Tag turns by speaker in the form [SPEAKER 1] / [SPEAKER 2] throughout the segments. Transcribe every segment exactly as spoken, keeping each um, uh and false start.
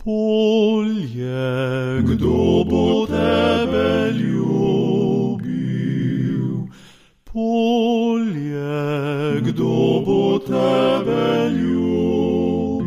[SPEAKER 1] Polje, kdo bo tebe ljubil? Polje, kdo bo tebe ljubil?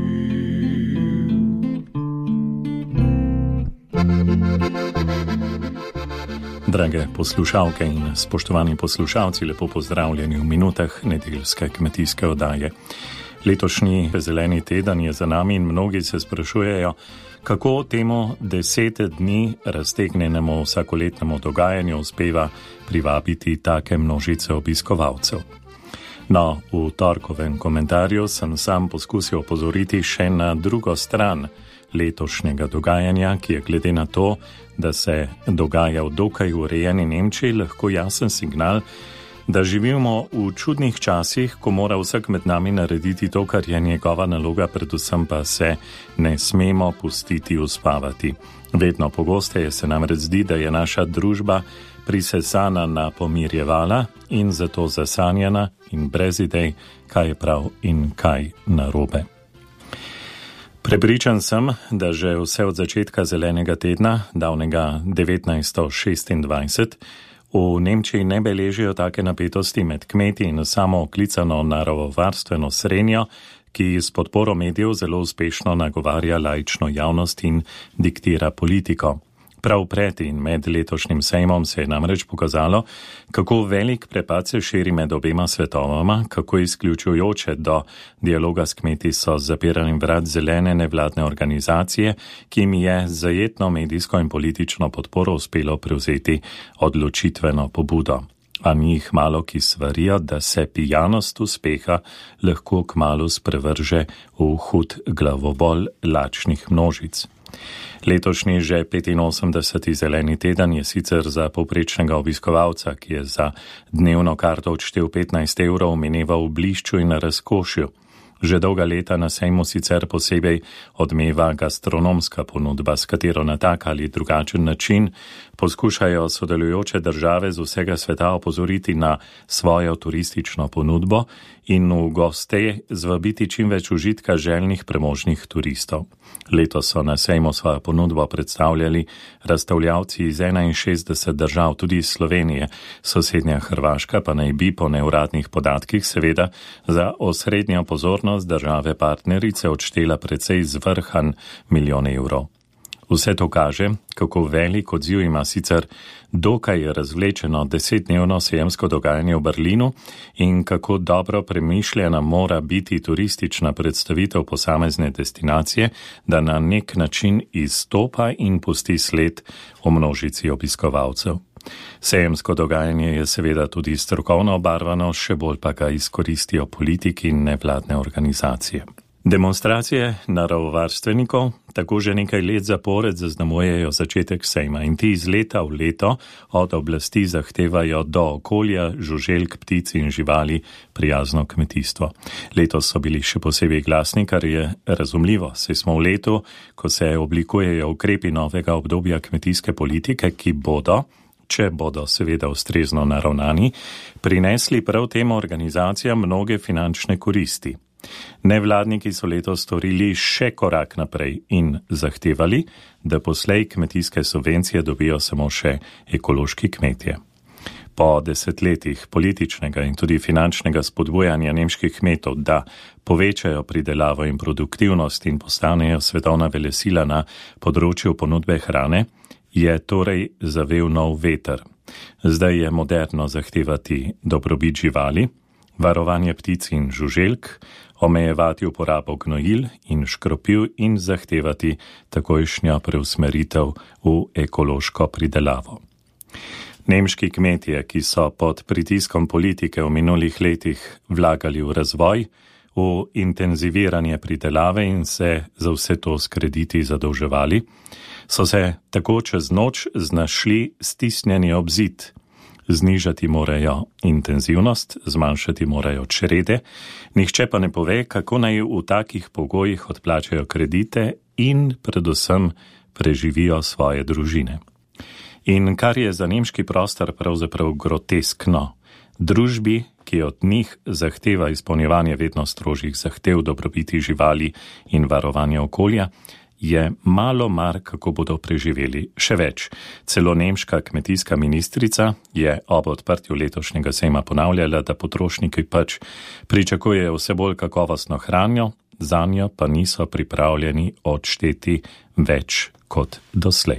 [SPEAKER 2] Drage poslušalke in spoštovani poslušalci, lepo pozdravljeni v minutah nedeljske kmetijske oddaje. Letošnji zeleni teden je za nami in mnogi se sprašujejo, kako temu deset dni raztegnenemu vsakoletnemu dogajanju uspeva privabiti take množice obiskovalcev. No, v torkovem komentarju sem sam poskusil opozoriti še na drugo stran letošnjega dogajanja, ki je glede na to, da se dogaja v dokaj urejeni Nemčiji, lahko jasen signal, da živimo v čudnih časih, ko mora vsak med nami narediti to, kar je njegova naloga, predvsem pa se ne smemo pustiti uspavati. Vedno pogosteje se namreč zdi, da je naša družba prisesana na pomirjevala in zato zasanjena in brez idej, kaj je prav in kaj narobe. Prepričan sem, da že vse od začetka zelenega tedna, davnega devetnajststo šestindvajset, v Nemčiji ne beležijo take napetosti med kmeti in samo oklicano naravovarstveno srenjo, ki s podporo medijev zelo uspešno nagovarja laično javnost in diktira politiko. Prav pred in med letošnjim sejmom se je namreč pokazalo, kako velik prepad se širi med obema svetovama, kako izključujoče do dialoga s kmeti so z zapiranjem vrat zelene nevladne organizacije, ki jim je z zajetno medijsko in politično podporo uspelo prevzeti odločitveno pobudo. A njih malo, ki svarijo, da se pijanost uspeha lahko kmalu sprevrže v hud glavobol lačnih množic. Letošnji že petinosemdeseti zeleni teden je sicer za povprečnega obiskovalca, ki je za dnevno karto odštel petnajst evrov, mineval v blišču in razkošju. Že dolga leta na sejmu sicer posebej odmeva gastronomska ponudba, s katero na tak ali drugačen način poskušajo sodelujoče države z vsega sveta opozoriti na svojo turistično ponudbo in v goste zvabiti čim več užitka željnih premožnih turistov. Letos so na sejmu svojo ponudbo predstavljali razstavljavci iz enainšestdeset držav, tudi iz Slovenije, sosednja Hrvaška pa naj bi po neuradnih podatkih seveda za osrednjo pozornost države partnerice odštela precej zvrhan milijon evrov. Vse to kaže, kako velik odziv ima sicer dokaj razvlečeno desetdnevno sejemsko dogajanje v Berlinu in kako dobro premišljena mora biti turistična predstavitev posamezne destinacije, da na nek način izstopa in pusti sled v množici obiskovalcev. Sejemsko dogajanje je seveda tudi strokovno obarvano, še bolj pa ga izkoristijo politiki in nevladne organizacije. Demonstracije naravovarstvenikov tako že nekaj let zapored zaznamujejo začetek sejma in ti iz leta v leto od oblasti zahtevajo do okolja, žuželk, ptic in živali prijazno kmetijstvo. Letos so bili še posebej glasni, kar je razumljivo, saj smo v letu, ko se oblikujejo ukrepi novega obdobja kmetijske politike, ki bodo, če bodo seveda ustrezno naravnani, prinesli prav tem organizacijam mnoge finančne koristi. Nevladniki so letos storili še korak naprej in zahtevali, da poslej kmetijske subvencije dobijo samo še ekološki kmetje. Po desetletjih političnega in tudi finančnega spodbujanja nemških kmetov, da povečajo pridelavo in produktivnost in postanejo svetovna velesila na področju ponudbe hrane, je torej zavel nov veter. Zdaj je moderno zahtevati dobrobit živali, varovanje ptic in žuželk, omejevati uporabo gnojil in škropiv in zahtevati takojšnjo preusmeritev v ekološko pridelavo. Nemški kmetje, ki so pod pritiskom politike v minulih letih vlagali v razvoj, v intenziviranje pridelave in se za vse to s krediti zadolževali, so se tako čez noč znašli stisnjeni ob zid. Znižati morajo intenzivnost, zmanjšati morajo črede, nihče pa ne pove, kako naj v takih pogojih odplačajo kredite in predvsem preživijo svoje družine. In kar je za nemški prostor pravzaprav groteskno, družbi, ki od njih zahteva izpolnjevanje vedno strožjih zahtev dobrobiti živali in varovanja okolja, je malo mar, kako bodo preživeli. Še več, celo nemška kmetijska ministrica je ob odprtju letošnjega sejma ponavljala, da potrošniki pač pričakujejo vse bolj kakovostno hrano, zanjo pa niso pripravljeni odšteti več kot doslej.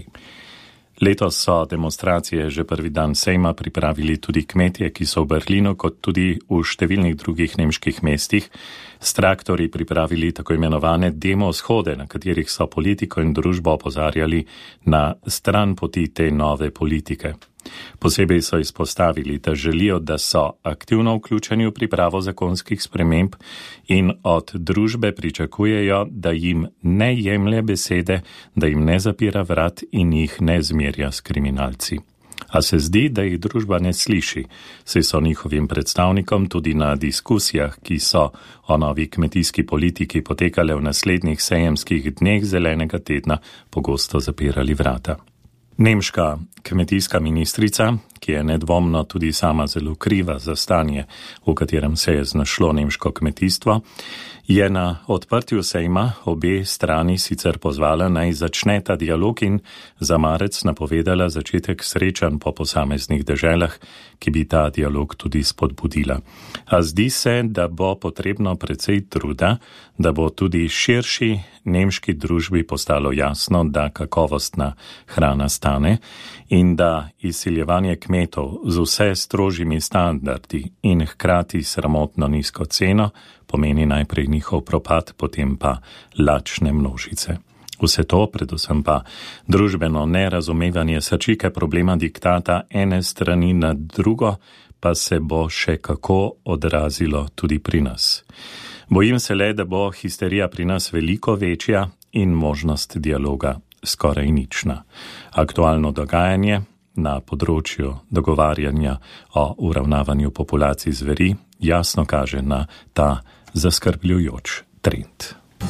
[SPEAKER 2] Letos so demonstracije že prvi dan sejma pripravili tudi kmetje, ki so v Berlinu, kot tudi v številnih drugih nemških mestih, s traktorji pripravili tako imenovane demo shode, na katerih so politiko in družbo opozarjali na stran poti te nove politike. Posebej so izpostavili, da želijo, da so aktivno vključeni v pripravo zakonskih sprememb in od družbe pričakujejo, da jim ne jemlje besede, da jim ne zapira vrat in jih ne zmerja s kriminalci. A se zdi, da jih družba ne sliši, saj so njihovim predstavnikom tudi na diskusijah, ki so o novi kmetijski politiki potekale v naslednjih sejemskih dneh zelenega tedna, pogosto zapirali vrata. Nemška kmetijska ministrica, ki je nedvomno tudi sama zelo kriva za stanje, v katerem se je znašlo nemško kmetijstvo, je na odprtju sejma obe strani sicer pozvala, naj začneta dialog in za marec napovedala začetek srečanj po posameznih deželah, ki bi ta dialog tudi spodbudila. A zdi se, da bo potrebno precej truda, da bo tudi širši nemški družbi postalo jasno, da kakovostna hrana stane in da izsiljevanje kmetov z vse strožjimi standardi in hkrati sramotno nizko ceno pomeni najprej njihov propad, potem pa lačne množice. Vse to, predvsem pa družbeno nerazumevanje srčike problema diktata ene strani na drugo, pa se bo še kako odrazilo tudi pri nas. Bojim se le, da bo histerija pri nas veliko večja in možnost dialoga skoraj nična. Aktualno dogajanje na področju dogovarjanja o uravnavanju populacij zveri jasno kaže na ta zaskrbljujoč trend.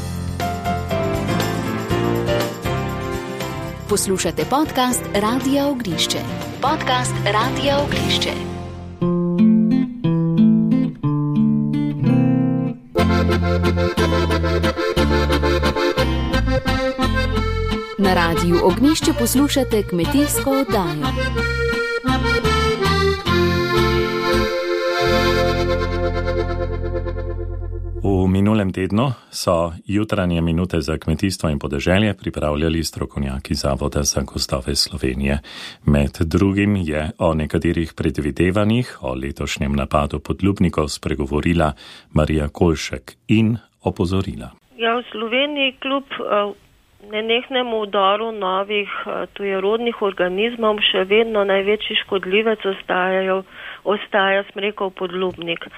[SPEAKER 3] Poslušate podcast Radia Ognišče. Podcast Radia Ognišče. Na Radiju Ognišče poslušate kmetijsko oddajo.
[SPEAKER 2] V minulem tednu so jutranje minute za kmetijstvo in podeželje pripravljali strokovnjaki Zavoda za gozdove Slovenije. Med drugim je o nekaterih predvidevanjih o letošnjem napadu podlubnikov spregovorila Marija Kolšek in opozorila.
[SPEAKER 4] Ja, v Sloveniji kljub nenehnemu vdoru novih tujerodnih organizmov še vedno največji škodljivec ostajajo, ostaja smrekov podlubnik.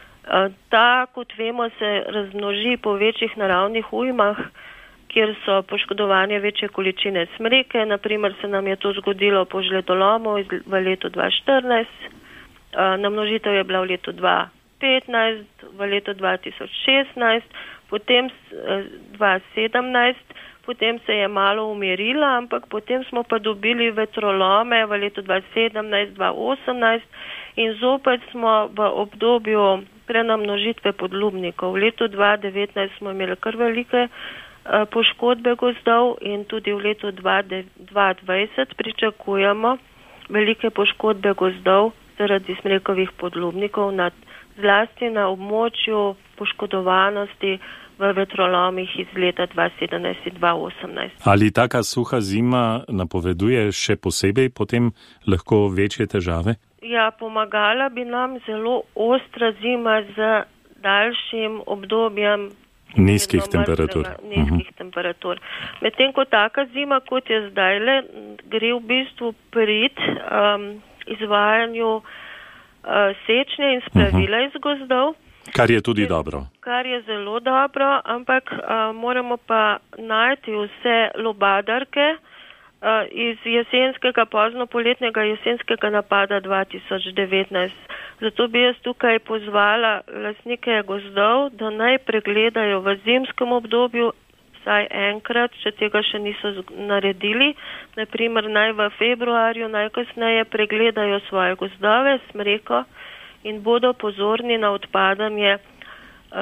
[SPEAKER 4] Ta, kot vemo, se razmnoži po večjih naravnih ujmah, kjer so poškodovanje večje količine smreke. Naprimer se nam je to zgodilo po žledolomu v letu dva tisoč štirinajst, namnožitev je bila v letu dva tisoč petnajst, v letu dva tisoč šestnajst, potem dva tisoč sedemnajst, potem se je malo umirila, ampak potem smo pa dobili vetrolome v letu dva tisoč sedemnajst, dva tisoč osemnajst in zopet smo v obdobju prenamnožitve podlubnikov. V letu dva tisoč devetnajst smo imeli kar velike uh, poškodbe gozdov in tudi v letu dva tisoč dvajset pričakujemo velike poškodbe gozdov zaradi smrekovih podlubnikov, nad, zlasti na območju poškodovanosti v vetrolomih iz leta dva tisoč sedemnajst in dva tisoč osemnajst.
[SPEAKER 2] Ali taka suha zima napoveduje še posebej potem lahko večje težave?
[SPEAKER 4] Ja, pomagala bi nam zelo ostra zima z daljšim obdobjem
[SPEAKER 2] nizkih temperatur.
[SPEAKER 4] Nizkih uh-huh. temperatur. Medtem ko taka zima, kot je zdajle, gre v bistvu prid um, izvajanju uh, sečnje in spravila uh-huh. iz gozdov.
[SPEAKER 2] Kar je tudi dobro.
[SPEAKER 4] Kar je zelo dobro, ampak uh, moramo pa najti vse lobadarke uh, iz jesenskega, pozno-poletnega jesenskega napada dva tisoč devetnajst. Zato bi jaz tukaj pozvala lastnike gozdov, da naj pregledajo v zimskem obdobju vsaj enkrat, če tega še niso naredili. Naprimer, naj v februarju najkasneje pregledajo svoje gozdove, smreko, in bodo pozorni na odpadanje uh,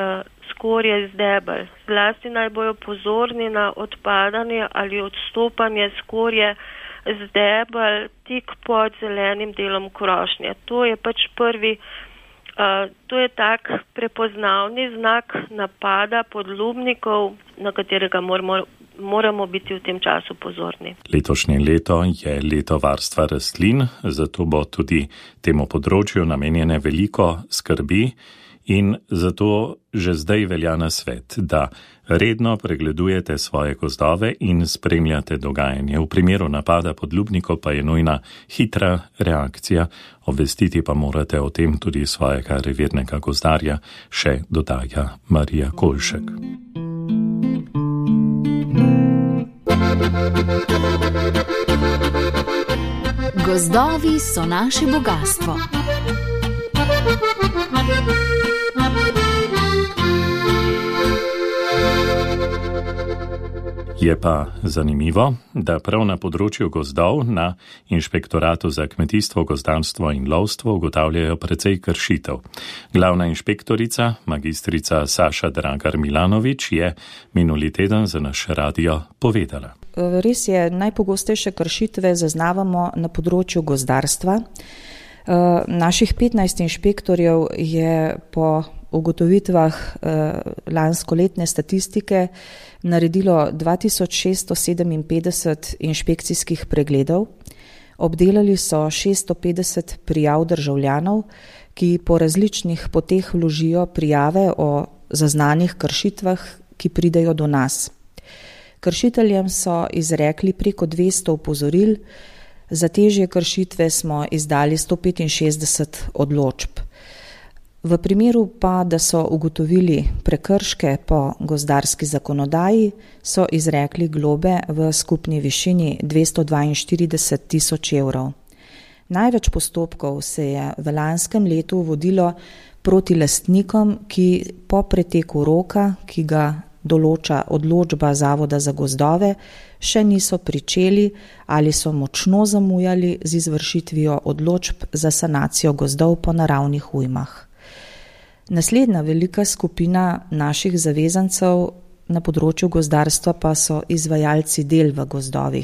[SPEAKER 4] skorje iz debel. Zlasti naj bojo pozorni na odpadanje ali odstopanje skorje z debel tik pod zelenim delom krošnje. To je pač prvi, uh, to je tak prepoznavni znak napada podlubnikov, na katerega moramo, moramo biti v tem času pozorni.
[SPEAKER 2] Letošnje leto je leto varstva rastlin, zato bo tudi temu področju namenjene veliko skrbi. In zato že zdaj velja nasvet, da redno pregledujete svoje gozdove in spremljate dogajanje. V primeru napada podlubnikov pa je nujna hitra reakcija, obvestiti pa morate o tem tudi svojega revirnega gozdarja, še dodaja Marija Kolšek.
[SPEAKER 3] Gozdovi so naše bogastvo.
[SPEAKER 2] Je pa zanimivo, da prav na področju gozdov na Inšpektoratu za kmetijstvo, gozdarstvo in lovstvo ugotavljajo precej kršitev. Glavna inšpektorica, magistrica Saša Dragar Milanovič, je minuli teden za naš radio povedala.
[SPEAKER 5] Res je, najpogostejše kršitve zaznavamo na področju gozdarstva. Naših petnajst inšpektorjev je po ugotovitvah lanskoletne statistike naredilo dva tisoč šeststo sedeminpetdeset inšpekcijskih pregledov. Obdelali so šeststo petdeset prijav državljanov, ki po različnih poteh vložijo prijave o zaznanih kršitvah, ki pridejo do nas. Kršiteljem so izrekli preko dvesto opozoril, za težje kršitve smo izdali sto petinšestdeset odločb. V primeru pa, da so ugotovili prekrške po gozdarski zakonodaji, so izrekli globe v skupni višini dvesto dvainštirideset tisoč evrov. Največ postopkov se je v lanskem letu vodilo proti lastnikom, ki po preteku roka, ki ga določa odločba Zavoda za gozdove, še niso pričeli ali so močno zamujali z izvršitvijo odločb za sanacijo gozdov po naravnih ujmah. Naslednja velika skupina naših zavezancev na področju gozdarstva pa so izvajalci del v gozdovih.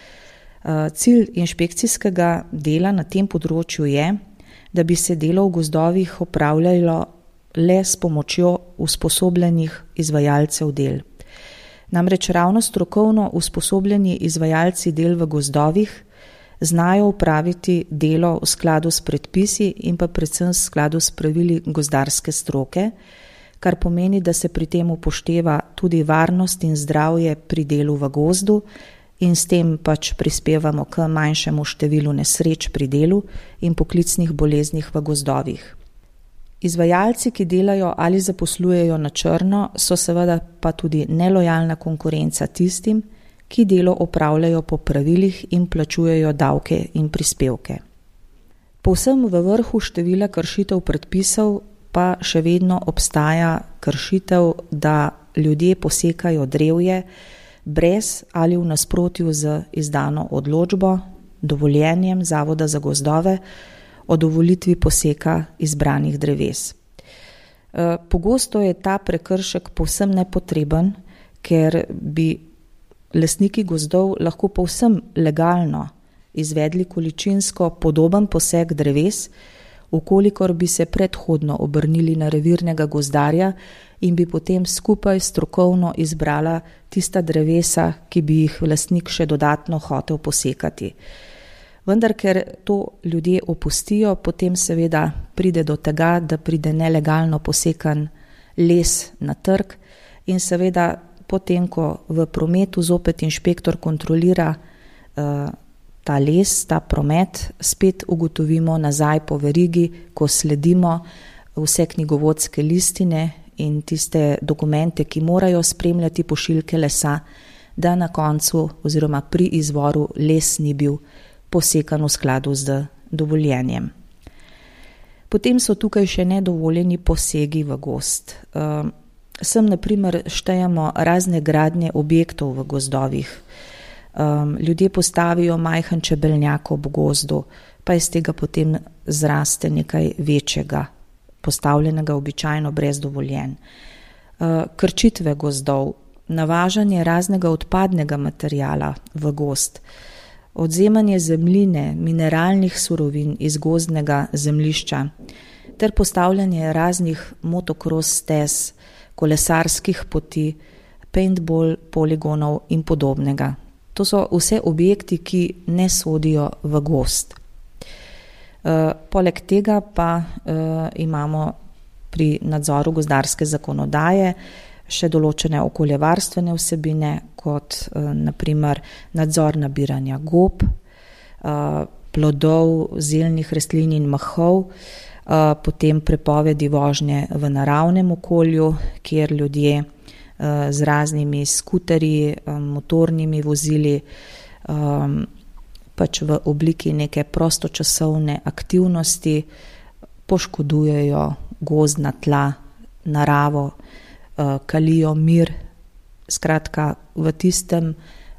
[SPEAKER 5] Cilj inšpekcijskega dela na tem področju je, da bi se delo v gozdovih opravljalo le s pomočjo usposobljenih izvajalcev del. Namreč ravno strokovno usposobljeni izvajalci del v gozdovih znajo upraviti delo v skladu s predpisi in pa predvsem v skladu s pravili gozdarske stroke, kar pomeni, da se pri tem upošteva tudi varnost in zdravje pri delu v gozdu in s tem pač prispevamo k manjšemu številu nesreč pri delu in poklicnih boleznih v gozdovih. Izvajalci, ki delajo ali zaposlujejo na črno, so seveda pa tudi nelojalna konkurenca tistim, ki delo opravljajo po pravilih in plačujejo davke in prispevke. Povsem v vrhu števila kršitev predpisov pa še vedno obstaja kršitev, da ljudje posekajo drevje brez ali v nasprotju z izdano odločbo, dovoljenjem Zavoda za gozdove o dovolitvi poseka izbranih dreves. Pogosto je ta prekršek povsem nepotreben, ker bi lastniki gozdov lahko povsem legalno izvedli količinsko podoben posek dreves, ukolikor bi se predhodno obrnili na revirnega gozdarja in bi potem skupaj strokovno izbrala tista drevesa, ki bi jih lastnik še dodatno hotel posekati. Vendar, ker to ljudje opustijo, potem seveda pride do tega, da pride nelegalno posekan les na trg in seveda potem, ko v prometu zopet inšpektor kontrolira uh, ta les, ta promet, spet ugotovimo nazaj po verigi, ko sledimo vse knjigovodske listine in tiste dokumente, ki morajo spremljati pošiljke lesa, da na koncu oziroma pri izvoru les ni bil posekan v skladu z dovoljenjem. Potem so tukaj še nedovoljeni posegi v gozd. Uh, sem na primer štejemo razne gradnje objektov v gozdovih. Um, ljudje postavijo majhen čebeljnjak ob gozdu, pa iz tega potem zraste nekaj večjega, postavljenega običajno brez dovoljenj. krčitve gozdov, navažanje raznega odpadnega materijala v gozd, odvzemanje zemljine, mineralnih surovin iz gozdnega zemljišča ter postavljanje raznih motokros stez, kolesarskih poti, paintball poligonov in podobnega. To so vse objekti, ki ne sodijo v gozd. E, poleg tega pa e, imamo pri nadzoru gozdarske zakonodaje še določene okoljevarstvene vsebine, kot e, naprimer nadzor nabiranja gob, e, plodov, zeljnih rastlin in mahov, e, potem prepovedi vožnje v naravnem okolju, kjer ljudje e, z raznimi skuterji, e, motornimi vozili, e, pač v obliki neke prostočasovne aktivnosti poškodujejo gozdna tla, naravo, kalijo mir. Skratka, v tistem,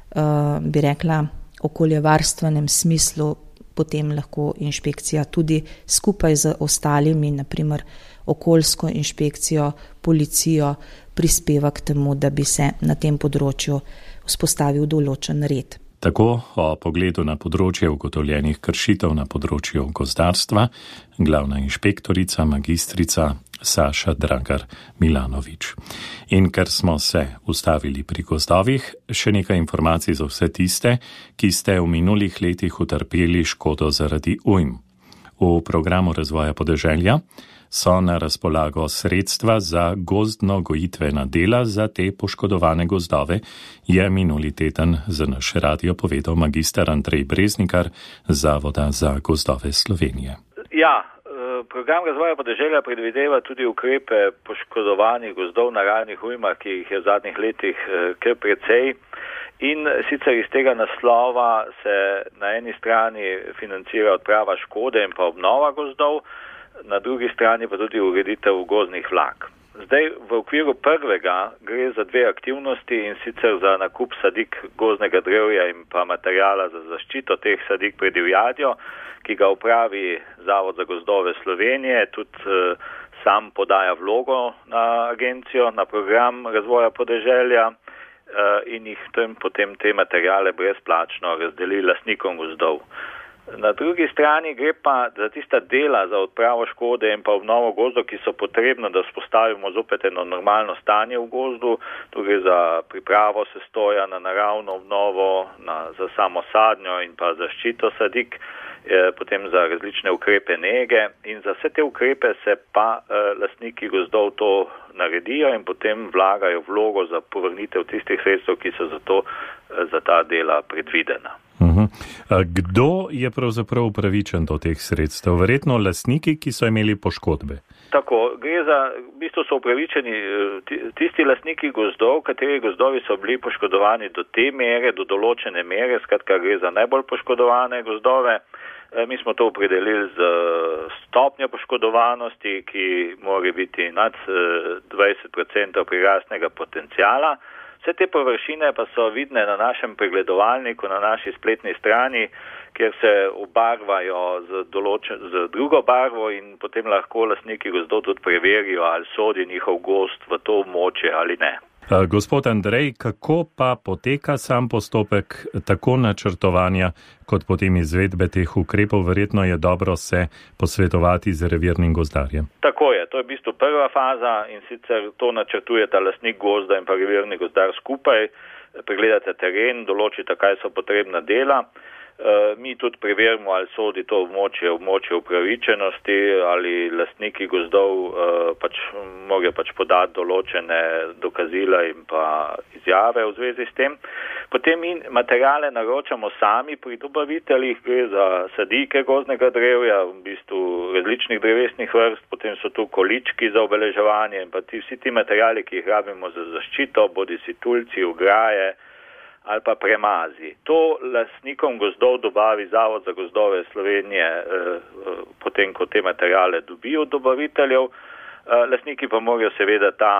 [SPEAKER 5] bi rekla, okoljevarstvenem smislu potem lahko inšpekcija tudi skupaj z ostalimi, naprimer okoljsko inšpekcijo, policijo, prispeva k temu, da bi se na tem področju vzpostavil določen red.
[SPEAKER 2] Tako o pogledu na področje ugotovljenih kršitev na področju gozdarstva glavna inšpektorica magistrica Saša Dragar Milanovič. In ker smo se ustavili pri gozdovih, še nekaj informacij za vse tiste, ki ste v minulih letih utrpeli škodo zaradi ujm. V programu razvoja podeželja so na razpolago sredstva za gozdno-gojitvena dela za te poškodovane gozdove, je minuli teden za naš radio povedal magister Andrej Breznikar z Zavoda za gozdove Slovenije.
[SPEAKER 6] Ja, program razvoja podeželja predvideva tudi ukrepe poškodovanih gozdov na naravnih ujmah, ki jih je v zadnjih letih kar precej. In sicer iz tega naslova se na eni strani financira odprava škode in pa obnova gozdov, na drugi strani pa tudi ureditev gozdnih vlak. Zdaj v okviru prvega gre za dve aktivnosti, in sicer za nakup sadik gozdnega drevja in pa materijala za zaščito teh sadik pred divjadjo, ki ga upravi Zavod za gozdove Slovenije, tudi eh, sam podaja vlogo na agencijo, na program razvoja podeželja eh, in jih tem, potem te materijale brezplačno razdeli lastnikom gozdov. Na drugi strani gre pa za tista dela za odpravo škode in pa obnovo gozdov, ki so potrebno, da vzpostavimo zopet eno normalno stanje v gozdu. Tu gre za pripravo sestoja na naravno obnovo, na, za samo sadnjo in pa zaščito sadik, eh, potem za različne ukrepe nege, in za vse te ukrepe se pa eh, lastniki gozdov to naredijo in potem vlagajo vlogo za povrnitev tistih sredstev, ki so za, to, eh, za ta dela predvidena.
[SPEAKER 2] Uhum. Kdo je pravzaprav upravičen do teh sredstev? Verjetno lastniki, ki so imeli poškodbe.
[SPEAKER 6] Tako, gre za, v bistvu so upravičeni tisti lastniki gozdov, kateri gozdovi so bili poškodovani do te mere, do določene mere, skratka gre za najbolj poškodovane gozdove. Mi smo to opredelili z stopnjo poškodovanosti, ki mora biti nad dvajset procentov prirastnega potencijala. Vse te površine pa so vidne na našem pregledovalniku, na naši spletni strani, kjer se obarvajo z, določen, z drugo barvo in potem lahko lastniki gozdov tudi preverijo, ali sodi njihov gozd v to območje ali ne.
[SPEAKER 2] Gospod Andrej, kako pa poteka sam postopek tako načrtovanja kot potem izvedbe teh ukrepov? Verjetno je dobro se posvetovati z revirnim gozdarjem.
[SPEAKER 6] Tako je, to je v bistvu prva faza, in sicer to načrtujeta lastnik gozda in pa revirni gozdar skupaj, pregledate teren, določite, kaj so potrebna dela. Mi tudi preverimo, ali sodi to območje, območje upravičenosti, ali lastniki gozdov pač morajo pač podati določene dokazila in pa izjave v zvezi s tem. Potem mi materijale naročamo sami pri dobaviteljih, gre za sadike gozdnega drevja, v bistvu različnih drevesnih vrst, potem so tu količki za obeleževanje in pa ti, vsi ti materijali, ki jih rabimo za zaščito, bodisi tulci, ograje ali pa premazi. To lastnikom gozdov dobavi Zavod za gozdove Slovenije, eh, potem ko te materijale dobijo od dobaviteljev. Eh, lastniki pa morajo seveda ta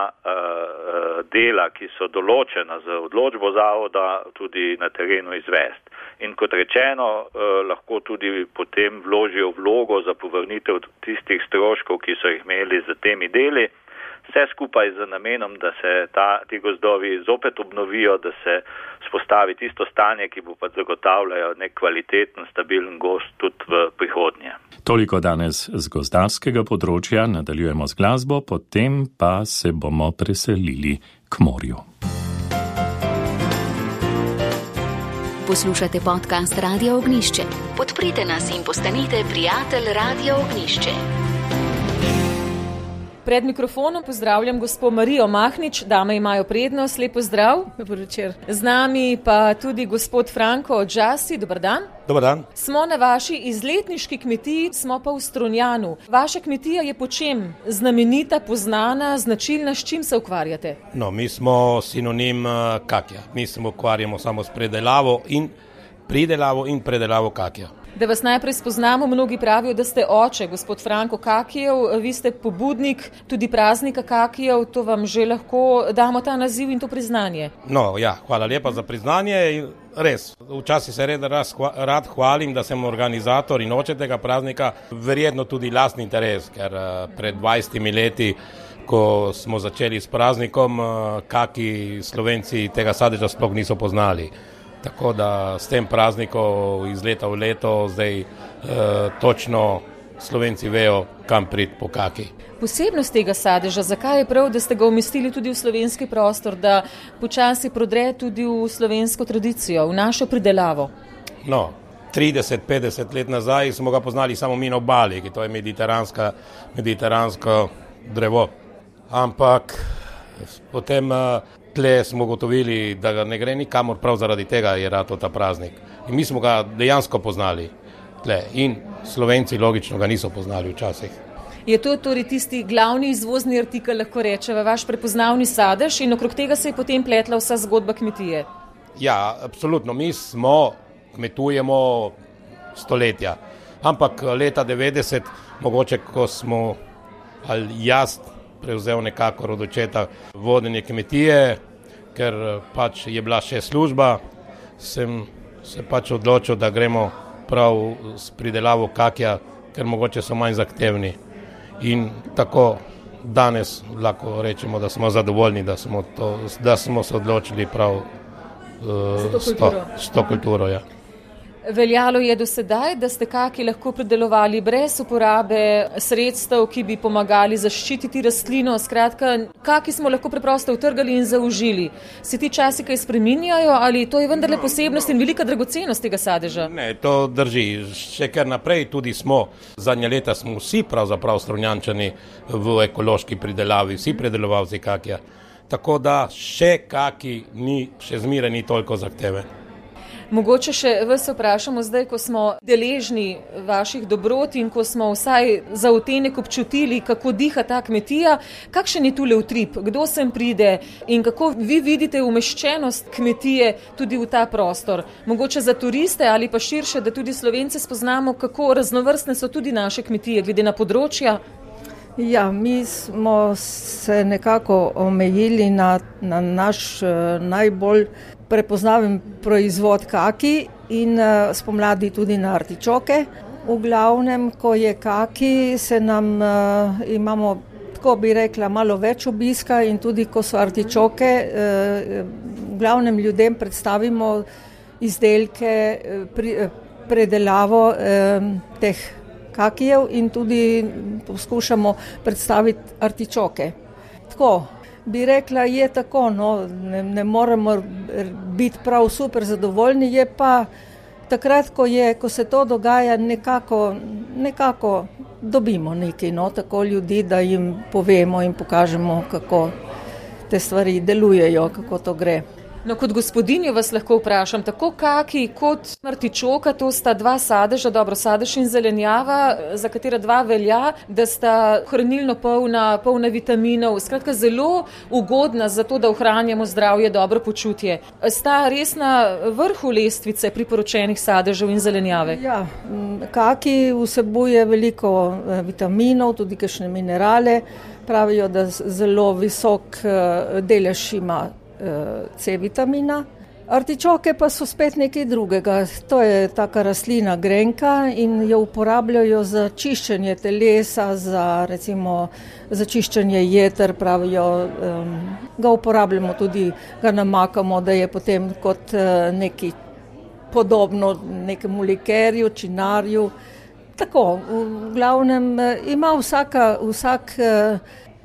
[SPEAKER 6] eh, dela, ki so določena z odločbo zavoda, tudi na terenu izvesti. In kot rečeno, eh, lahko tudi potem vložijo vlogo za povrnitev tistih stroškov, ki so jih imeli z temi deli. Vse skupaj z namenom, da se ta, ti gozdovi zopet obnovijo, da se spostavi tisto stanje, ki bo pa zagotavljajo nek kvaliteten, stabilen gozd tudi v prihodnje.
[SPEAKER 2] Toliko danes z gozdarskega področja, nadaljujemo z glasbo, potem pa se bomo preselili k morju.
[SPEAKER 3] Poslušate podcast Radio Ognjišče. Podprite nas in postanite prijatelj Radio Ognjišče.
[SPEAKER 7] Pred mikrofonom pozdravljam gospo Marijo Mahnič, dame imajo prednost, lep pozdrav.
[SPEAKER 8] Dobar večer.
[SPEAKER 7] Z nami pa tudi gospod Franko Odžasi, dober dan.
[SPEAKER 9] Dobar dan.
[SPEAKER 7] Smo na vaši izletniški kmetiji, smo pa v Strunjanu. Vaša kmetija je po čem znamenita, poznana, značilna, s čim se ukvarjate?
[SPEAKER 9] No, mi smo sinonim kakija. Mi se ukvarjamo samo s predelavo in pridelavo in predelavo kakija.
[SPEAKER 7] Da vas najprej spoznamo, mnogi pravijo, da ste oče, gospod Franko Kakijev, vi ste pobudnik tudi praznika Kakijev, to vam že lahko damo ta naziv in to priznanje.
[SPEAKER 9] No, ja, hvala lepa za priznanje. Res, včasih se red rad hvalim, da sem organizator in oče tega praznika, verjetno tudi lastni interes, ker pred dvajsetimi leti, ko smo začeli s praznikom, kaki Slovenci tega sadeža sploh niso poznali. Tako da s tem praznikom iz leta v leto zdaj e, točno Slovenci vejo, kam priti po kaki.
[SPEAKER 7] Posebnost tega sadeža, zakaj je prav, da ste ga umestili tudi v slovenski prostor, da počasi prodre tudi v slovensko tradicijo, v našo pridelavo?
[SPEAKER 9] No, trideset petdeset let nazaj smo ga poznali samo mi na obali, ki to je mediteranska, mediteransko drevo. Ampak potem tle smo gotovili, da ga ne gre nikamor, prav zaradi tega je rato ta praznik. In mi smo ga dejansko poznali tle in Slovenci logično ga niso poznali včasih.
[SPEAKER 7] Je to torej tisti glavni izvozni artikel, lahko rečeva, vaš prepoznavni sadež in okrog tega se je potem pletla vsa zgodba kmetije?
[SPEAKER 9] Ja, absolutno. Mi smo, kmetujemo stoletja. Ampak leta devetdeset, mogoče ko smo ali jaz prevzel nekako od očeta vodenje kmetije, ker pač je bila še služba, sem se pač odločil, da gremo prav s pridelavo kakija, ker mogoče so manj zahtevni. In tako danes lahko rečemo, da smo zadovoljni, da smo, to, da smo se odločili prav uh, s, to, s to kulturo. Ja.
[SPEAKER 7] Veljalo je do sedaj, da ste kaki lahko pridelovali brez uporabe sredstev, ki bi pomagali zaščititi rastlino. Skratka, kaki smo lahko preprosto utrgali in zaužili. Se ti časi kaj spreminjajo ali to je vendarle posebnost in velika dragocenost tega sadeža?
[SPEAKER 9] Ne, to drži. Še kar naprej tudi smo. Zadnja leta smo vsi pravzaprav Strunjančani v ekološki pridelavi, vsi pridelovalci kakija. Tako da še kaki ni, še zmeraj ni toliko zahteve.
[SPEAKER 7] Mogoče še vas vprašamo zdaj, ko smo deležni vaših dobrot in ko smo vsaj za utenek občutili, kako diha ta kmetija, kakšen je tule utrip, kdo sem pride in kako vi vidite umeščenost kmetije tudi v ta prostor. Mogoče za turiste ali pa širše, da tudi Slovence spoznamo, kako raznovrstne so tudi naše kmetije, glede na področja.
[SPEAKER 8] Ja, mi smo se nekako omejili na, na naš uh, najbolj prepoznaven proizvod kaki in uh, spomladi tudi na artičoke. V glavnem, ko je kaki, se nam uh, imamo, tako bi rekla, malo več obiska in tudi ko so artičoke, uh, v glavnem ljudem predstavimo izdelke, uh, pri, uh, predelavo uh, teh kakijev in tudi poskušamo predstaviti artičoke. Tako, bi rekla, je tako, no, ne, ne moremo biti prav super zadovoljni, je pa takrat, ko, je, ko se to dogaja, nekako, nekako dobimo nekaj, no, tako ljudi, da jim povemo in pokažemo, kako te stvari delujejo, kako to gre.
[SPEAKER 7] No, kot gospodinjo vas lahko vprašam, tako kaki kot artičoka, to sta dva sadeža, dobro, sadež in zelenjava, za katera dva velja, da sta hranilno polna, polna vitaminov, skratka zelo ugodna za to, da ohranjamo zdravje, dobro počutje. Sta res na vrhu lestvice priporočenih sadežev in zelenjave?
[SPEAKER 8] Ja, kaki vsebuje veliko vitaminov, tudi kakšne minerale, pravijo, da zelo visok delež ima C vitamina Artičoke pa so spet nekaj drugega. To je taka rastlina grenka in jo uporabljajo za čiščenje telesa, za recimo za čiščenje jeter, pravijo. Um, ga uporabljamo tudi, ga namakamo, da je potem kot uh, neki podobno nekemu likerju, činarju. Tako, v glavnem ima vsaka, vsak uh,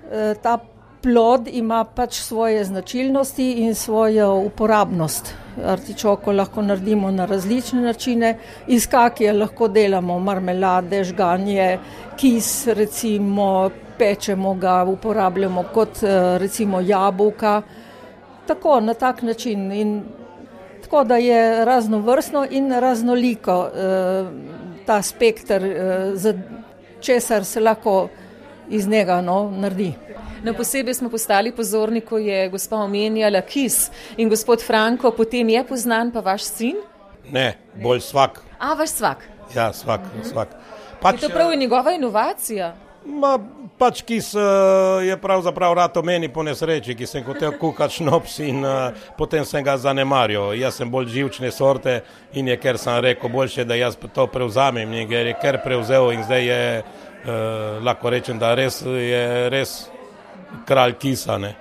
[SPEAKER 8] ta plod ima pač svoje značilnosti in svojo uporabnost. Artičoko lahko naredimo na različne načine. Iz kakije lahko delamo marmelade, žganje, kis, recimo pečemo ga, uporabljamo kot recimo jabolka. Tako, na tak način. In tako da je raznovrstno in raznoliko eh, ta spekter, eh, za česar se lahko iz njega no, naredi.
[SPEAKER 7] No, posebej smo postali pozorni, ko je gospa omenjala kis. In gospod Franko, potem je poznan pa vaš sin?
[SPEAKER 9] Ne, bolj svak.
[SPEAKER 7] A, vaš svak?
[SPEAKER 9] Ja, svak, svak.
[SPEAKER 7] Pač, je to prav njegova inovacija?
[SPEAKER 9] Ma, pač kis uh, je pravzaprav rato meni po nesreči, ki sem hotel kukati šnops in uh, potem sem ga zanemaril. Jaz sem bolj živčne sorte in je, ker sem rekel, boljše, da jaz to prevzamem. In je ker prevzel in zdaj je, uh, lahko rečem, da res je res kralj kisa, ne.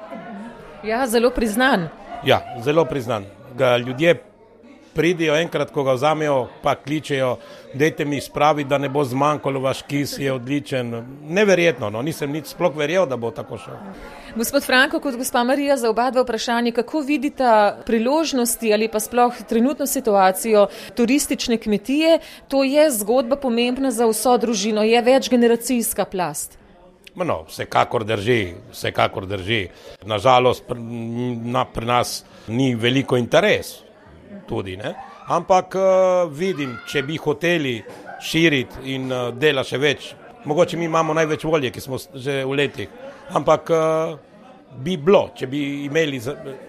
[SPEAKER 7] Ja, zelo priznan.
[SPEAKER 9] Ja, zelo priznan. Ga ljudje pridijo enkrat, ko ga vzamejo, pa kličejo, dajte mi spraviti, da ne bo zmanjkalo, vaš kis je odličen. Neverjetno, no, nisem nič sploh verjel, da bo tako šel.
[SPEAKER 7] Gospod Franko, kot gospa Marija, za oba dva vprašanje, kako vidita priložnosti ali pa sploh trenutno situacijo turistične kmetije, to je zgodba pomembna za vso družino, je večgeneracijska plast.
[SPEAKER 9] No, vsekakor drži, vsekakor drži. Nažalost, pr, na, pri nas ni veliko interes tudi, ne? Ampak uh, vidim, če bi hoteli širiti in uh, dela še več, mogoče mi imamo največ volje, ki smo že v letih, ampak uh, bi bilo, če bi imeli,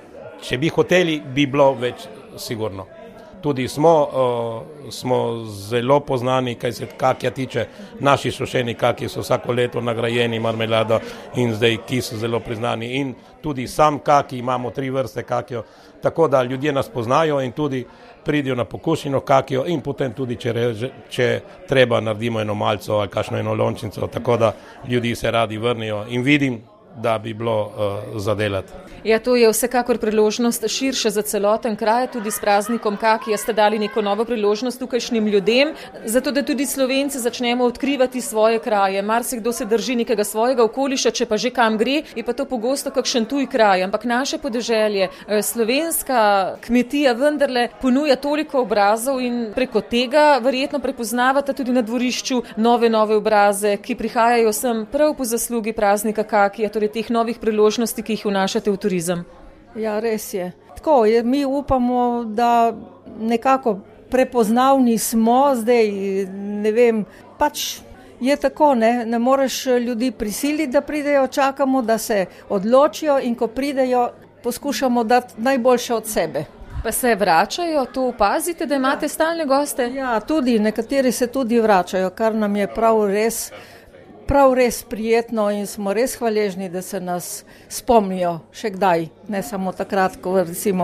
[SPEAKER 9] če bi hoteli, bi bilo več sigurno. Tudi smo, uh, smo zelo poznani, kaj se kakija tiče, naši sušeni kaki so vsako leto nagrajeni marmelado in zdaj ki so zelo priznani. In tudi sam kaki, imamo tri vrste kakijo, tako da ljudje nas poznajo in tudi pridijo na pokušino kakijo in potem tudi, če, reže, če treba, naredimo eno malco ali kakšno eno lončnico, tako da ljudi se radi vrnijo in vidim, da bi bilo uh, zadelati.
[SPEAKER 7] Ja, to je vsekakor priložnost širše za celoten kraj, tudi s praznikom kakija ste dali neko novo priložnost tukajšnjim ljudem, zato da tudi Slovenci začnemo odkrivati svoje kraje. Marsikdo se drži nekega svojega okoliša, če pa že kam gre, je pa to pogosto kakšen tuj kraj, ampak naše podeželje, slovenska kmetija vendarle ponuja toliko obrazov in preko tega verjetno prepoznavate tudi na dvorišču nove, nove obraze, ki prihajajo sem prav po zaslugi praznika kakija, torej teh novih priložnosti, ki jih vnašate v turizem.
[SPEAKER 8] Ja, res je. Tako, je, mi upamo, da nekako prepoznavni smo zdaj, ne vem, pač je tako, ne, ne moreš ljudi prisiliti, da pridejo, čakamo, da se odločijo in ko pridejo, poskušamo dati najboljše od sebe.
[SPEAKER 7] Pa se vračajo, to opazite, da imate ja. Stalne goste?
[SPEAKER 8] Ja, tudi, nekateri se tudi vračajo, kar nam je prav res prav res prijetno in smo res hvaležni, da se nas spomnijo še kdaj, ne samo takrat, ko recimo.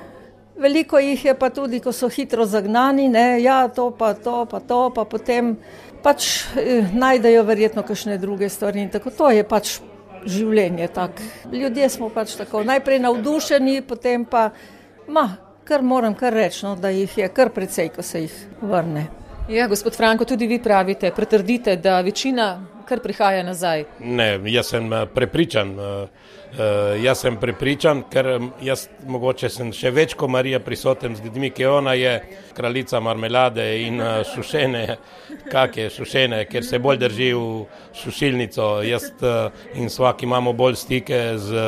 [SPEAKER 8] Veliko jih je pa tudi, ko so hitro zagnani, ne, ja, to pa to, pa to, pa potem pač eh, najdejo verjetno kakšne druge stvari in tako, to je pač življenje tak. Ljudje smo pač tako, najprej navdušeni, potem pa, ma, kar moram kar reči, no, da jih je kar precej, ko se jih vrne.
[SPEAKER 7] Ja, gospod Franko, tudi vi pravite, pretrdite, da večina kar prihaja nazaj.
[SPEAKER 9] Ne, jaz sem prepričan, jaz sem prepričan, ker jaz mogoče sem še več kot Marija prisoten z ljudmi, ki ona je kraljica marmelade in sušene, kakje sušene, ker se bolj drži v sušilnico. Jaz in svak imamo bolj stike z,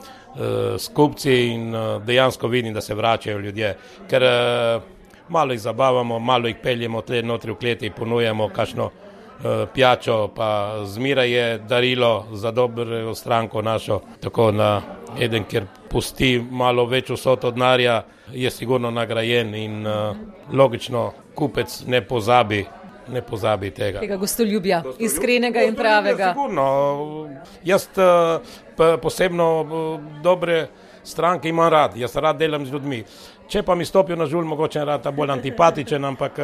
[SPEAKER 9] s kupci in dejansko vidim, da se vračajo ljudje, ker malo jih zabavamo, malo jih peljemo tle notri v kleti, ponujemo kakšno pijačo, pa zmeraj je darilo za dobro stranko našo, tako na eden, kjer pusti malo več vsoto denarja, je sigurno nagrajen in uh, logično kupec ne pozabi, ne pozabi tega.
[SPEAKER 7] Tega gostoljubja, gostoljub, iskrenega in pravega.
[SPEAKER 9] Sigurno, jaz uh, posebno uh, dobre stranke imam rad, jaz rad delam z ljudmi. Če pa mi stopijo na žulj, mogoče rata bolj antipatičen, ampak,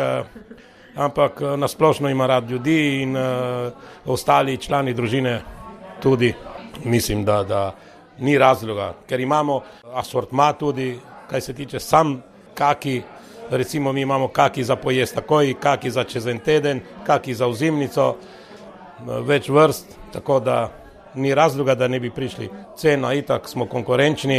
[SPEAKER 9] ampak nasplošno ima rad ljudi in uh, ostali člani družine tudi. Mislim, da, da ni razloga, ker imamo asortma tudi, kaj se tiče sam kaki. Recimo mi imamo kaki za pojest takoj, kaki za čez en teden, kaki za ozimnico, več vrst, tako da ni razloga, da ne bi prišli. Cena, itak smo konkurenčni,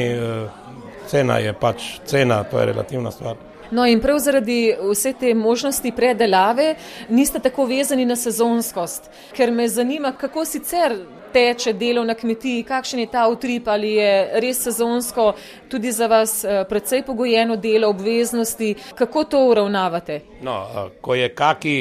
[SPEAKER 9] cena je pač cena, to je relativna stvar.
[SPEAKER 7] No in prav zaradi vse te možnosti predelave niste tako vezani na sezonskost, ker me zanima, kako sicer teče delo na kmetiji, kakšen je ta utrip, ali je res sezonsko tudi za vas precej pogojeno delo, obveznosti, kako to uravnavate?
[SPEAKER 9] No, ko je kaki,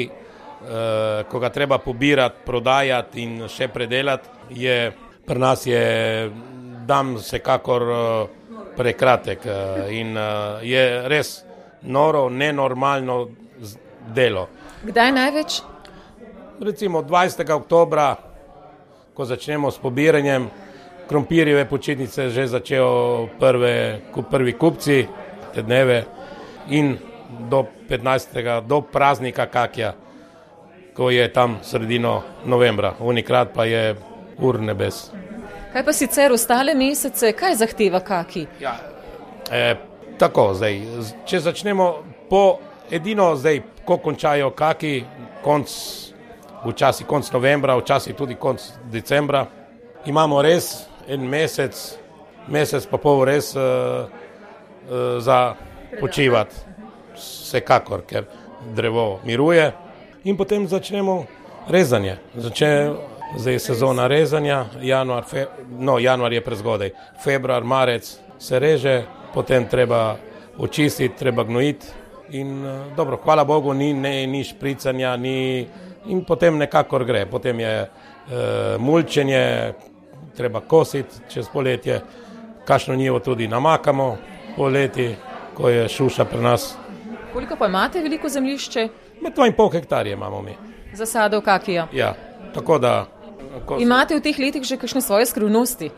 [SPEAKER 9] ko ga treba pobirati, prodajati in še predelati, je, pri nas je dan vsekakor prekratek in je res noro, nenormalno delo.
[SPEAKER 7] Kdaj največ?
[SPEAKER 9] Recimo dvajsetega oktobra, ko začnemo s pobiranjem, krompirjeve počitnice že začejo prve, prvi kupci te dneve in do petnajstega, do praznika kakja, ko je tam sredino novembra. Unikrat pa je ur nebes.
[SPEAKER 7] Kaj pa sicer ostale mesece, kaj zahteva kaki?
[SPEAKER 9] Ja, eh, tako, zdaj, če začnemo po edino zdaj, ko končajo kaki, konc, včasih konc novembra, včasih tudi konc decembra, imamo res en mesec, mesec pa pol res uh, uh, za počivati, vsekakor, ker drevo miruje in potem začnemo rezanje. Začne, zdaj je sezona rezanja, januar, fe, no, januar je prezgodaj, februar, marec se reže, potem treba očistiti, treba gnojiti in dobro, hvala Bogu, ni, ne, ni špricanja, ni, in potem nekakor gre. Potem je e, mulčenje, treba kositi čez poletje, kakšno njivo tudi namakamo poleti, ko je šuša pri nas.
[SPEAKER 7] Koliko pa imate veliko zemljišče?
[SPEAKER 9] Med dva in pol hektarje imamo mi.
[SPEAKER 7] Zasadov kakija?
[SPEAKER 9] Ja, tako da... Ko...
[SPEAKER 7] Imate v teh letih že kakšne svoje skrivnosti?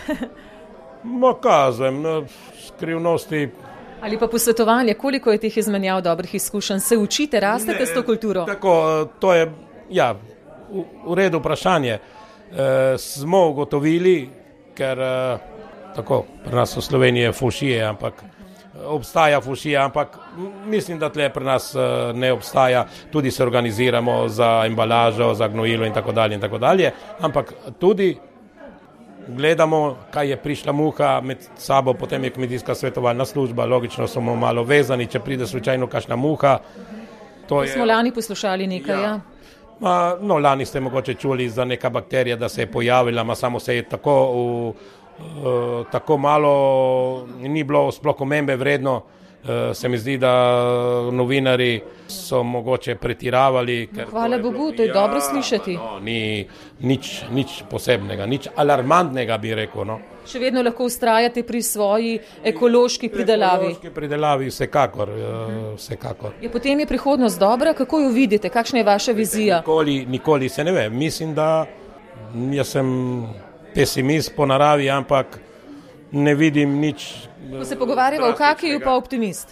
[SPEAKER 9] Ma kazem, skrivnosti.
[SPEAKER 7] Ali pa posvetovanje, koliko je teh izmenjav dobrih izkušenj? Se učite, rastete s to kulturo?
[SPEAKER 9] Tako, to je, ja, v, v redu vprašanje. E, smo ugotovili, ker e, tako, pri nas v Sloveniji je fušije, ampak obstaja fušija, ampak mislim, da tle pri nas e, ne obstaja. Tudi se organiziramo za embalažo, za gnojilo in tako dalje in tako dalje, ampak tudi gledamo, kaj je prišla muha med sabo, potem je kmetijska svetovalna služba, logično smo malo vezani, če pride slučajno kakšna muha. To je...
[SPEAKER 7] Smo lani poslušali nekaj, ja. ja.
[SPEAKER 9] Ma, no, lani ste mogoče čuli za neka bakterija, da se je pojavila, ma samo se je tako, v, uh, tako malo, ni bilo sploh omembe vredno. Uh, se mi zdi, da novinari so mogoče pretiravali. Ker
[SPEAKER 7] hvala Bogu, to je ja, dobro slišati.
[SPEAKER 9] No, ni nič, nič posebnega, nič alarmantnega bi rekel. No.
[SPEAKER 7] Še vedno lahko ustrajate pri svoji ekološki pridelavi.
[SPEAKER 9] Ekološki pridelavi, vsekakor. Uh, vsekakor.
[SPEAKER 7] Je potem je prihodnost dobra, kako jo vidite, kakšna je vaša vizija?
[SPEAKER 9] Nikoli, nikoli se ne ve. Mislim, da jaz sem pesimist po naravi, ampak ne vidim nič.
[SPEAKER 7] Ko se pogovarjava o kakiju, pa optimist.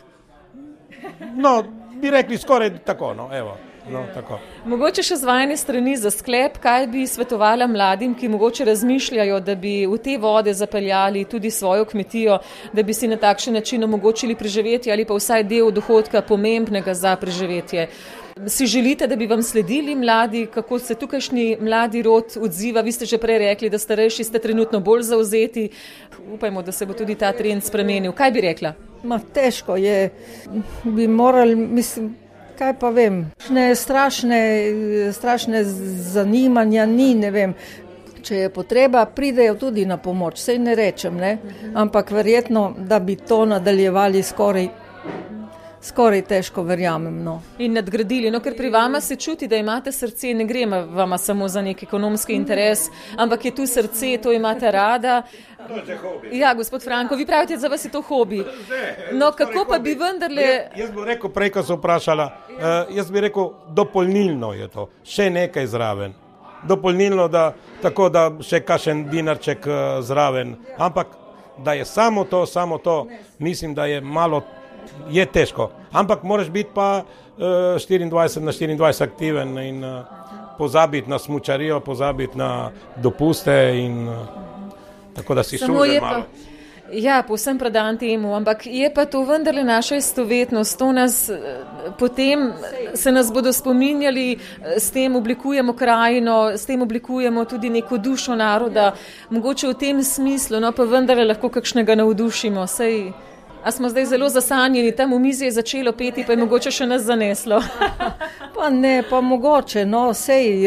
[SPEAKER 9] No, bi rekli skoraj tako, no, evo, no, tako.
[SPEAKER 7] Mogoče še z vajne strani za sklep, kaj bi svetovala mladim, ki mogoče razmišljajo, da bi v te vode zapeljali tudi svojo kmetijo, da bi si na takšen način omogočili preživetje ali pa vsaj del dohodka pomembnega za preživetje. Si želite, da bi vam sledili mladi, kako se tukajšnji mladi rod odziva? Vi ste že prej rekli, da starejši ste trenutno bolj zauzeti. Upajmo, da se bo tudi ta trend spremenil. Kaj bi rekla?
[SPEAKER 8] Ma težko je, bi morali, mislim, kaj pa vem, ne, strašne, strašne zanimanja ni, ne vem. Če je potreba, pridejo tudi na pomoč, sej ne rečem, ne? Ampak verjetno, da bi to nadaljevali skoraj Skoraj težko verjamem. No.
[SPEAKER 7] In nadgradili, no, ker pri vama se čuti, da imate srce, ne gre vama samo za nek ekonomski interes, ampak je tu srce, to imate rada.
[SPEAKER 9] To je hobi.
[SPEAKER 7] Ja, gospod Franko, vi pravite, za vas je to hobi. No, kako pa bi vendarle...
[SPEAKER 9] Jaz, jaz bi rekel, prej, ko so vprašala, uh, jaz bi rekel, dopolnilno je to, še nekaj zraven. Dopolnilno, da, tako da še kakšen dinarček uh, zraven, ampak da je samo to, samo to, mislim, da je malo je težko. Ampak moraš biti pa uh, štiriindvajset na štiriindvajset aktiven in uh, pozabiti na smučarijo, pozabiti na dopuste in uh, tako da si šuže malo.
[SPEAKER 7] Ja, povsem predan temu, ampak je pa to vendarle naša istovetnost, to nas potem se nas bodo spominjali, s tem oblikujemo krajino, s tem oblikujemo tudi neko dušo naroda, mogoče v tem smislu, no pa vendarle lahko kakšnega navdušimo, sej, a smo zdaj zelo zasanjeni, tam v mizi je začelo peti, pa je mogoče še nas zaneslo.
[SPEAKER 8] Pa ne, pa mogoče, no, sej,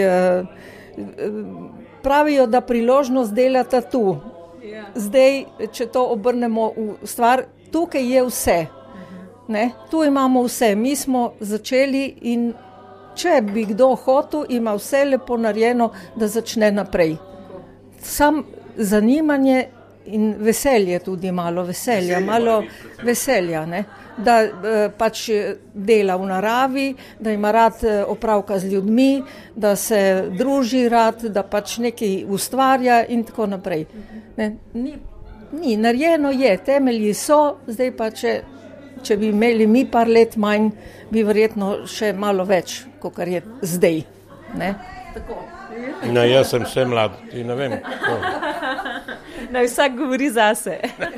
[SPEAKER 8] pravijo, da priložnost delata tu. Zdaj, če to obrnemo v stvar, tukaj je vse. Ne? Tu imamo vse. Mi smo začeli in če bi kdo hotel, ima vse lepo narejeno, da začne naprej. Sam zanimanje in veselje tudi, malo veselja, malo veselja, ne? Da eh, pač dela v naravi, da ima rad opravka z ljudmi, da se druži rad, da pač nekaj ustvarja in tako naprej. Ne? Ni, ni, narejeno je, temelji so, zdaj pa če, če bi imeli mi par let manj, bi verjetno še malo več, kot je zdaj. Ne? Tako.
[SPEAKER 9] No, jaz sem še mlad in ne vem.
[SPEAKER 7] Naj vsak govori zase.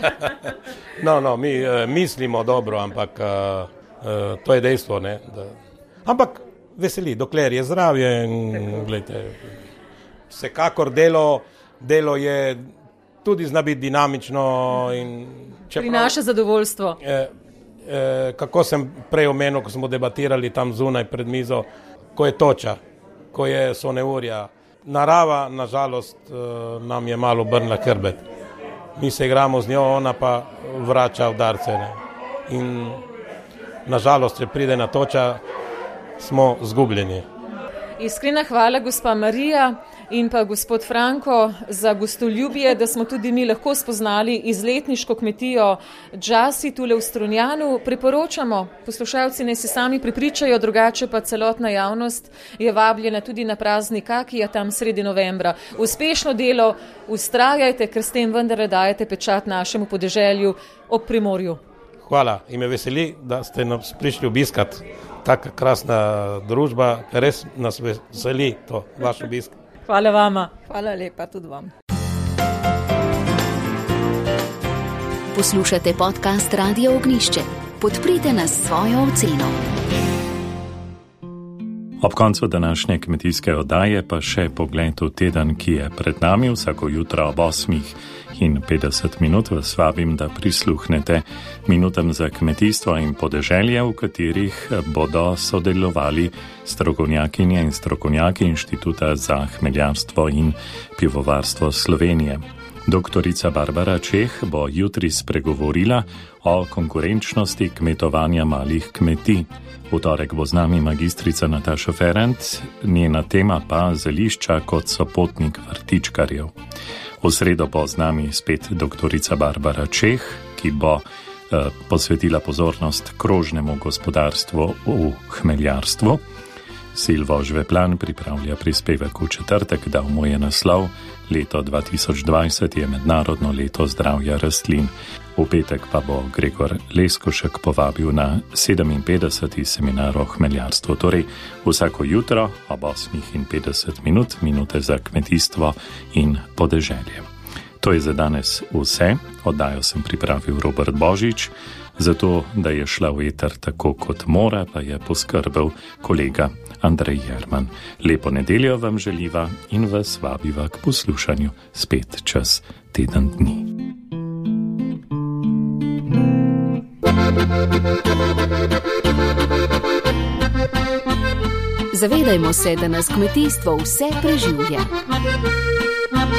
[SPEAKER 9] No, no, mi uh, mislimo dobro, ampak uh, uh, to je dejstvo, ne. Da, ampak veseli, dokler je zdravje in gledajte, vsekakor delo, delo je tudi zna biti dinamično in čeprav,
[SPEAKER 7] prinaša zadovoljstvo.
[SPEAKER 9] Eh, eh, kako sem prej omenil, ko smo debatirali tam zunaj pred mizo, ko je toča, ko je so neurja. Narava, nažalost, nam je malo obrnila hrbet. Mi se igramo z njo, ona pa vrača udarce. Ne? In nažalost, če pride na toča, smo zgubljeni.
[SPEAKER 7] Iskrena hvala, gospa Marija in pa gospod Franko, za gostoljubje, da smo tudi mi lahko spoznali izletniško kmetijo Džasi tule v Strunjanu. Priporočamo, poslušalci naj se sami prepričajo, drugače pa celotna javnost je vabljena tudi na praznik Kakija tam sredi novembra. Uspešno delo, ustrajajte, ker s tem vendarle dajete pečat našemu podeželju ob Primorju.
[SPEAKER 9] Hvala in me veseli, da ste nas prišli obiskat. Taka krasna družba, res nas veseli to, vaš obisk.
[SPEAKER 7] Hvala vama.
[SPEAKER 8] Hvala lepa tudi vam.
[SPEAKER 3] Poslušate podcast Radio Ognišče. Podprite nas s svojo oceno.
[SPEAKER 2] Ob koncu današnje kmetijske oddaje pa še pogled v teden, ki je pred nami. Vsako jutro ob osmih in petdeset minut vas vabim, da prisluhnete minutam za kmetijstvo in podeželje, v katerih bodo sodelovali strokovnjakinje in strokovnjaki Inštituta za hmeljarstvo in pivovarstvo Slovenije. Doktorica Barbara Čeh bo jutri spregovorila o konkurenčnosti kmetovanja malih kmetij. V torek bo z nami magistrica Nataša Ferent, njena tema pa zelišča kot sopotnik vrtičkarjev. V sredo bo z nami spet doktorica Barbara Čeh, ki bo eh, posvetila pozornost krožnemu gospodarstvu v hmeljarstvu. Silvo Žveplan pripravlja prispevek v četrtek, dal mu je naslov Leto dva tisoč dvajset je mednarodno leto zdravja rastlin. V petek pa bo Gregor Leskošek povabil na sedeminpetdeseti seminar o hmeljarstvu. Torej vsako jutro ob osmih in petdeset minut, minute za kmetijstvo in podeželje. To je za danes vse. Oddajo sem pripravil Robert Božič. Zato, da je šla v eter tako kot mora, pa je poskrbel kolega Andrej Jerman. Lepo nedeljo vam želiva in vas vabiva k poslušanju spet čez teden dni.
[SPEAKER 3] Zavedajmo se, da nas kmetijstvo vse preživlja.